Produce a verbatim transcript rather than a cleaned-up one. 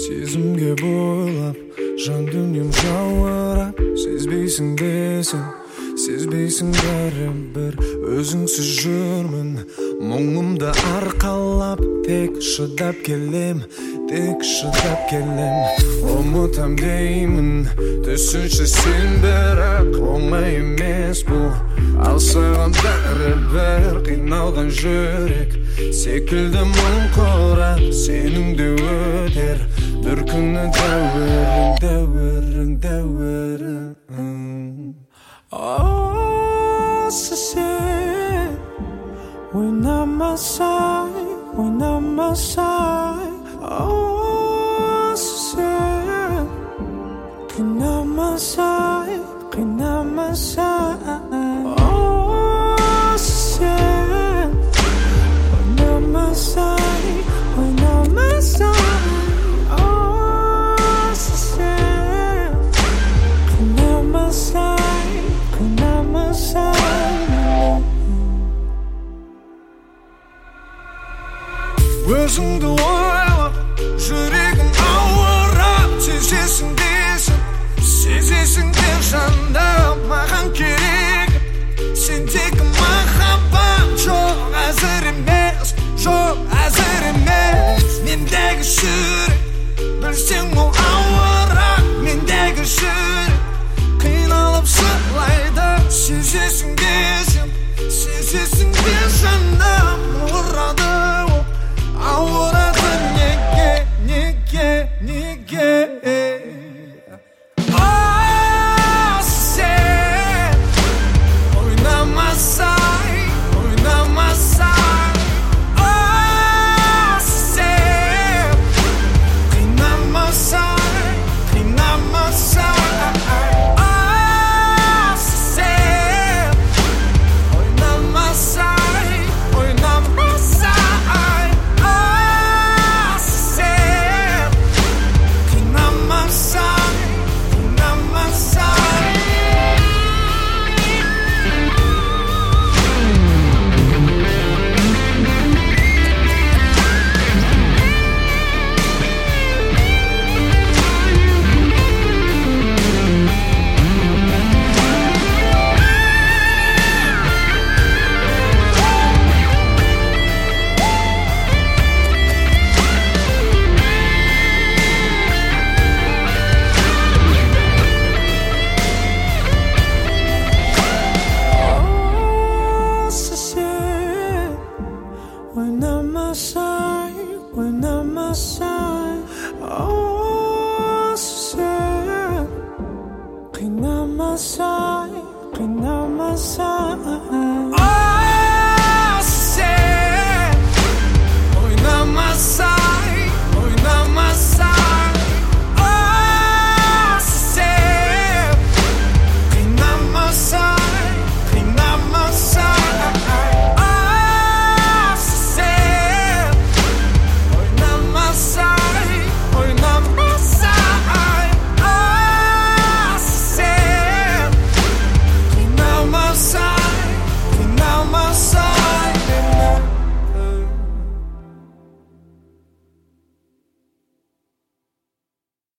Сезімге бойлап жан дүнием жауырап, сезбейсің десең, сезбейсің бәрібір. Өзіңсіз жүрмін, мұңымды арқалап, тек шыдап келем, тек шыдап келем. Ұмытам деймін, түсінші сен бірақ оңай емес бұл. Ал саған бәрібір қиналған жүрек секілді мұң құрап, сенің де өтер бір күні дәуірің, дәуірің, дәуірің. Осы сен ойнамасай, ойнамасай. Осы сен қинамасай, қинамасай. Осы сен ойнамасай, ойнамасай. Осы сен қинамасай, қинамасай. Өзіңді ойлап жүрегім ауырап, сезесің десің, сезесің де жанда маған керек. Сендегі махаббат жоқ, әзір емес, жоқ, әзір емес. Мендегі жүрек, білсең ол ауырап, мендегі жүрек қиналып жылайды. Сезесің десің, сезесің де жанда ұрады ол, ауырады неге, неге, неге. When I'm aside, oh, sad. When I'm aside, when I'm aside.